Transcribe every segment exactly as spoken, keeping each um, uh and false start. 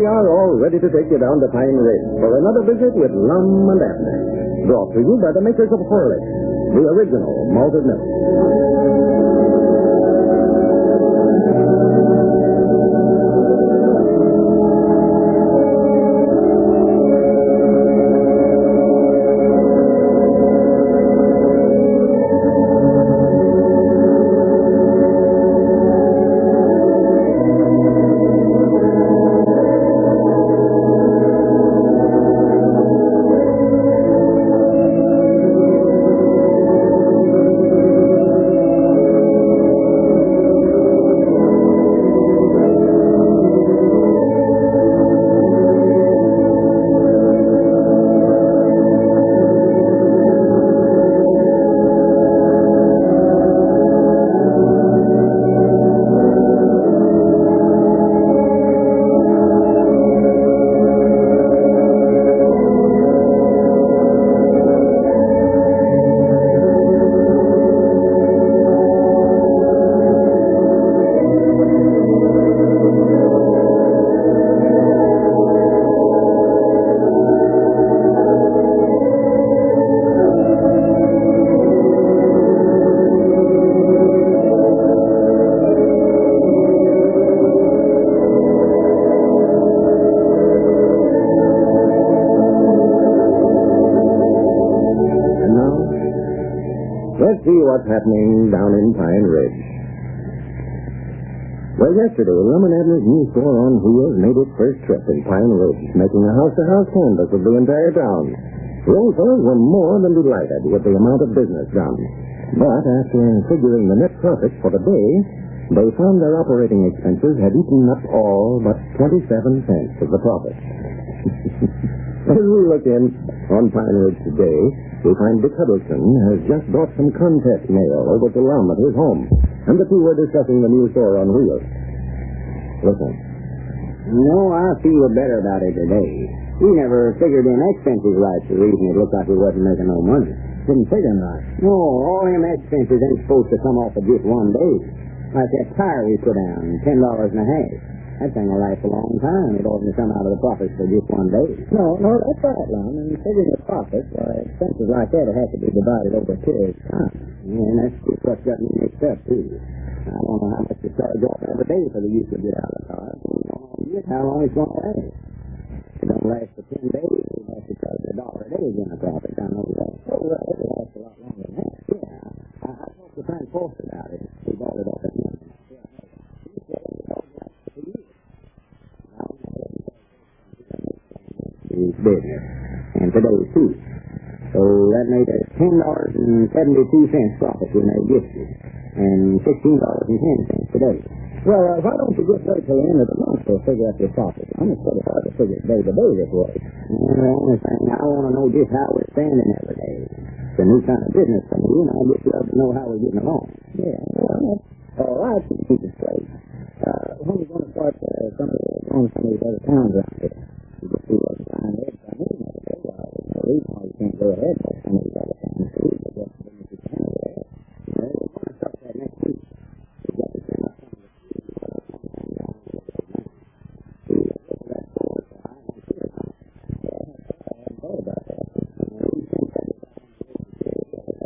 we are all ready to take you down to Pine Ridge for another visit with Lum and Abner. Brought to you by the makers of Horlicks, the original malted milk. Let's see what's happening down in Pine Ridge. Well, yesterday, Lum and Abner's new store on wheels made its first trip in Pine Ridge, making a house-to-house canvass of the entire town. The old fellows were more than delighted with the amount of business done. But after figuring the net profit for the day, they found their operating expenses had eaten up all but twenty-seven cents of the profit. As we look in on Pine Ridge today, we find Dick Huddleston has just brought some contest mail over to Lum at his home, and the two were discussing the new store on wheels. Listen. No, I feel better about it today. We never figured in expenses right for the reason it looked like we wasn't making no money. Didn't figure them right. No, all them expenses ain't supposed to come off of just one day. Like that tire we put down, ten dollars and a half. That thing will last a long time. It oughtn't to come out of the profits for just one day. No, no, that's right, Lum. And figuring the profits, uh, expenses like that will have to be divided over a period of time. Yeah, and that's just what's got me mixed up, too. I don't know how much to charge off every day for the use of get out of the car. I don't know how long it's going to last. If it don't last for ten days, it has to charge a dollar a day again a profit. I know that. Oh, well, it'll last a lot longer than that. Yeah, I, I talked to Frank Forst about it. He bought it off at me. Business, and today too. So that made us ten dollars and seventy-two cents profit we made yesterday, and sixteen dollars and ten cents today. Well, uh, why don't you just wait till the end of the month to figure out your profit? I'm instead of hard to figure it day to day this way. And the only thing I want to know just how we're standing every day. It's a new kind of business for me, and I just love to know how we're getting along. Yeah, well, that's all right to keep it straight. Uh, when are you going to start uh, some of the, on some of these other towns around here? You just see what's behind it. I mean, there's no reason why you can't go ahead with some of these other towns too. But just as you can over there. Well, we're going to start that next week. We've got to send up some of the people that are coming down with us now. See, that's that forward, so I don't see it. Yeah, I hadn't thought about that. Well, we think that it's going to be very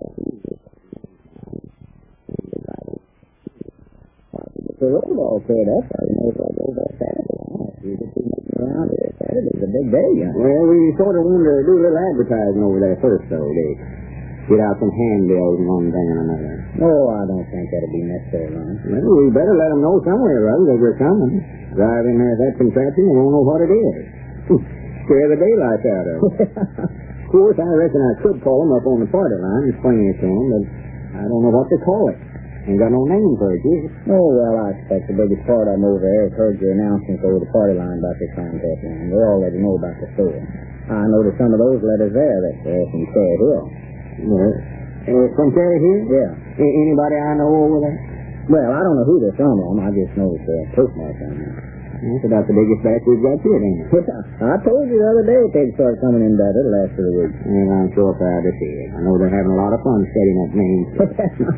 If the road all cleared up, I may as well go there Saturday. You just see me around here. Saturday's a big day, you know. Well, we sort of wanted to do a little advertising over there first, though, Dick. Get out some handbills and one thing and another. No, I don't think that'll be necessary, Ron. Well, we better let them know somewhere, right, that we're coming. Drive in there with that contraption, they won't know what it is. Scare the daylight out of them. Of course, I reckon I could call them up on the party line and explain it to them, but I don't know what to call it. Ain't got no name for it, yet. Oh, well, I expect the biggest part of them over there has heard your announcements over the party line about this contest, and they already know about the store. I noticed some of those letters there that are from Cherry Hill. Yeah. Uh, from Cherry Hill? Yeah. A- anybody I know over there? Well, I don't know who they're from, them. I just noticed the postmark on them. That's about the biggest batch we've got here, ain't it? I told you the other day if they'd start coming in better the last of the week. And I'm sure proud to see it. I know they're having a lot of fun setting up names.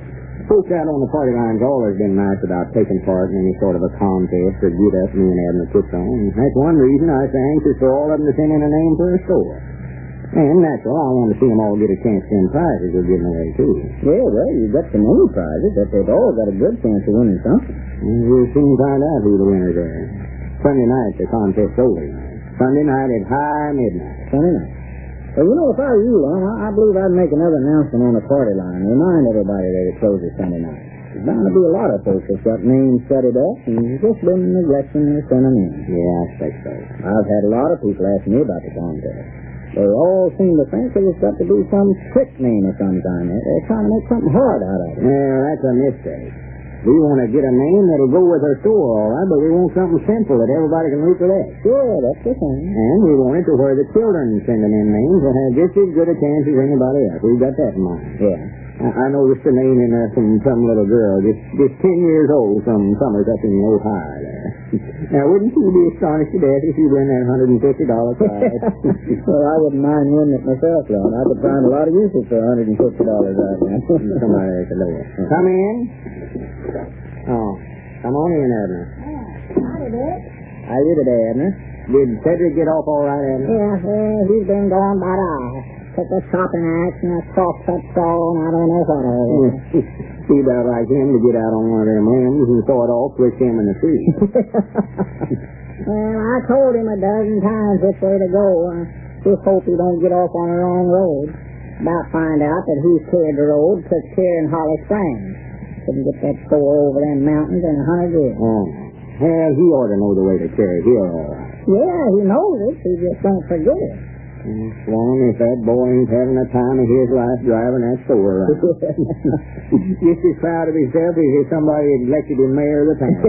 Folks out on the party line's always been nice about taking part in any sort of a contest or get up me and Abner puts on. And that's one reason I was anxious for all of them to send in a name for a store. And natural, I want to see them all get a chance to win prizes we're giving away, too. Yeah, well, you've got so many prizes that they've all got a good chance of winning something. And we'll soon find out who the winners are. Sunday night, the contest over. Sunday night at high midnight. Sunday night. Well, you know, if I were you, Lon, I, I believe I'd make another announcement on the party line. Remind everybody that it closes Sunday night. There's bound to be a lot of folks that's got names studied up and just been neglecting to send them in. Yeah, I expect so. I've had a lot of people ask me about the contest. They all seem to think that it's got to be some trick name of some kind. They're trying to make something hard out of it. Yeah, that's a mistake. We want to get a name that'll go with our store, all right, but we want something simple that everybody can root for that. Sure, that's the thing. And we want it to where the children sending in names will have just as good a chance as anybody else. We've got that in mind. Yeah. I, I noticed a name in there from some little girl, just, just ten years old, from Summers up in Ohio there. Now, wouldn't you be astonished to death if you win that one hundred fifty dollars prize? Well, I wouldn't mind winning it myself, Lon. I could find a lot of uses for one hundred fifty dollars right now. Somebody at the door. Come in. Oh, come on in, Abner. Howdy, Dick. How are you today, Abner? Did Cedric get off all right, Abner? Yeah, well, he's been gone about an hour. Took a shopping axe and a soft-cut saw and I don't know what all. Seemed about like him to get out on one of them limbs and saw it all twist him in the tree. Well, I told him a dozen times which way to go. I just hope he don't get off on the wrong road. About find out that he's cleared the road, took care in Holly Springs. Couldn't get that store over them mountains in a hundred years. Oh. Well, he ought to know the way to carry here, all right. Yeah, he knows it. He just don't forget it. Swan, if that boy ain't having the time of his life driving that store around. Just as proud of himself as if somebody had elected him mayor of the town.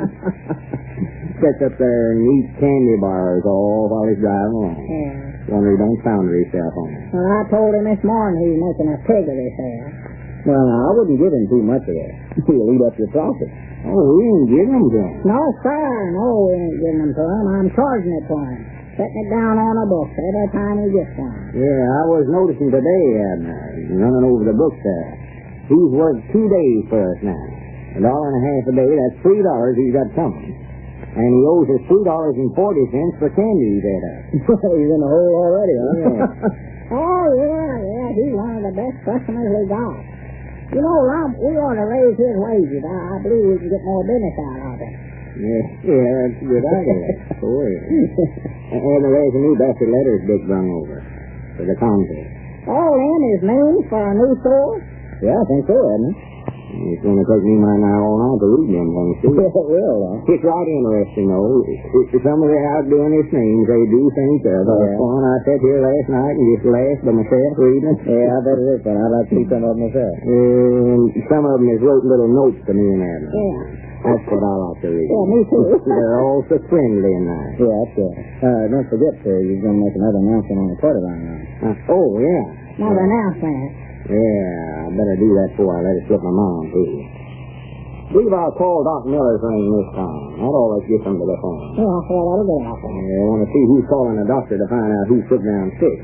Sits up there and eats candy bars all while he's driving along. Yeah. Wonder he don't founder himself on it. Well, I told him this morning he's making a pig of his hair. Well, now, I wouldn't give him too much of that. He'll eat up your profit. Oh, we ain't giving him to him. No, sir. No, we ain't giving them to him. I'm charging it for him. Setting it down on a book every time he gets one. Yeah, I was noticing today, Abner, running over the books there. He's worked two days for us now. A dollar and a half a day, that's three dollars he's got coming. And he owes us two dollars and forty cents for candy he's had up. He's in the hole already, huh? Yeah. Oh, yeah, yeah. He's one of the best customers we got. You know, Rob, we ought to raise his wages. I, I believe we can get more business out of it. Yeah, yeah, that's a good idea. Boy. And there's a new batch of letters Dick brung over for the contest. All in his name for a new store? Yeah, I think so, isn't it? It's going to take me my now all night to read them things, too. Yeah, it will, huh? It's right interesting, though. If some of the outdoing his names, they do think of. Uh, Yeah. Fun, I sat here last night and just laughed by myself reading it. Yeah, I bet it is, but I'd like to see some of them myself. And some of them has wrote little notes to me and Adam. Yeah. That's what I like to read. Yeah, me too. They're all so friendly and nice. Yeah, that's good. Uh, don't forget, sir, you're going to make another announcement on the party line now. Uh, oh, yeah. Another announcement. Yeah, I better do that before I let it slip my mind, too. believe I'll call Doc Miller's ring this time. That always gets them to the phone. Yeah, well, that'll get out there. I want to see who's calling the doctor to find out who's put down sick.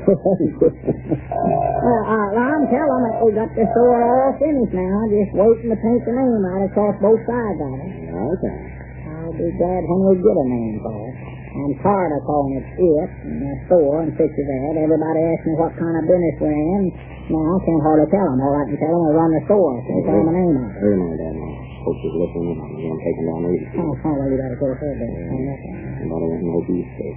Well, uh, Ron, tell them that we got this store all finished now. Just waiting to paint the name out across both sides of it. Okay. I'll be glad when we get a name for it. I'm tired of calling it It and the store and pictures of it. Everybody asks me what kind of business we're in. Now, I can't hardly tell them. All I can tell them is run the store. So they tell them a name on it. Wait a minute, Dad. Folks is listening. I'm going to take them down the east. Oh, oh, well, you got to go ahead then. Somebody wants to know who's sick.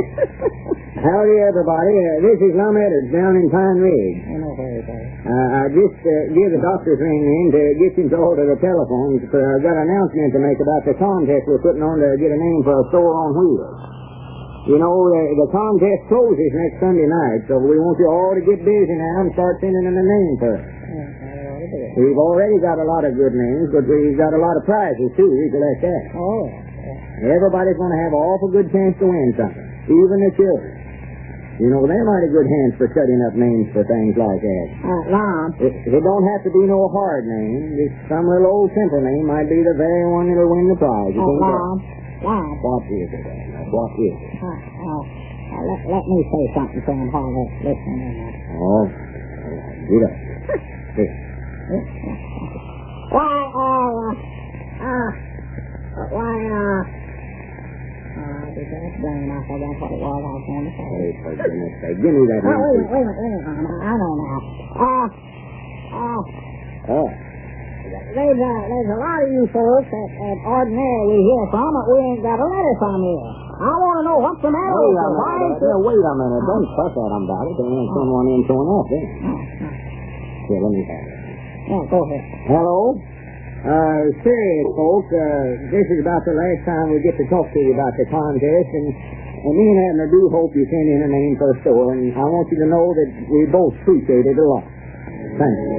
Howdy, everybody. Uh, this is Lum Edwards down in Pine Ridge. I know where it is. Uh, I just uh, gave the doctor's ring in to get him to hold of the telephone. For I've got an announcement to make about the contest we're putting on to get a name for a store on wheels. You know, the, the contest closes next Sunday night, so we want you all to get busy now and start sending in a name for it. We've already got a lot of good names, but we've got a lot of prizes, too. You can let that. Oh, yeah. Everybody's going to have an awful good chance to win something, even the children. You know, they're mighty good hands for setting up names for things like that. Uh, Lon. It, it don't have to be no hard name. Just some little old simple name might be the very one that'll win the prize. You Oh, think that? Lon. Lon. What is it, Dad? What is it? Uh, uh, uh, let, let me say something to him while they're listening in there. Oh, all right. Get up. Here. Why, uh, uh, why, uh, uh, did that brain, I forgot what it was I was going to say. Hey, for goodness sake, give me that Oh, wait a newspaper. minute, wait a minute, wait a minute, Mama. I know now. Uh, uh, Oh. there's, uh, there's a lot of you folks that, that ordinarily we hear from, but we ain't got a letter from you. I want to know what's the matter Wait with a you. Why minute. ain't you... Now, wait a minute. Don't fuss at them about it. They ain't send one in soon enough, eh? Here, let me have it. Yeah, go ahead. Hello? Uh, serious, folks. Uh, this is about the last time we get to talk to you about the contest, and, and me and Abner do hope you send in a name for the store, and I want you to know that we both appreciate it a lot. Thank you.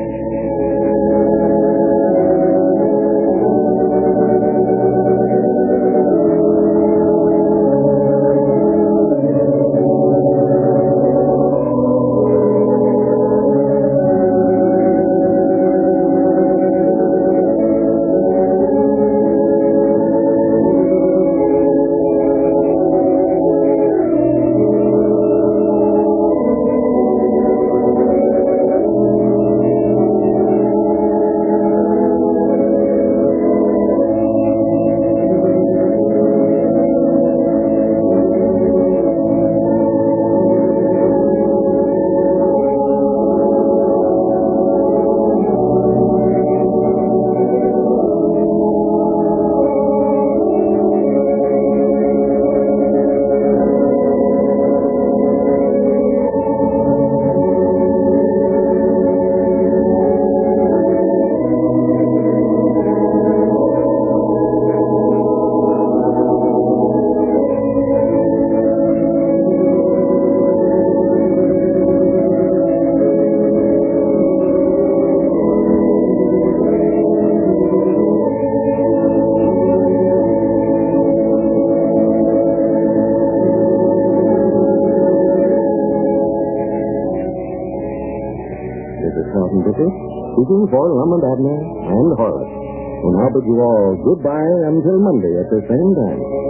Speaking for Lum and Abner and Horace. And I'll bid you all goodbye until Monday at the same time.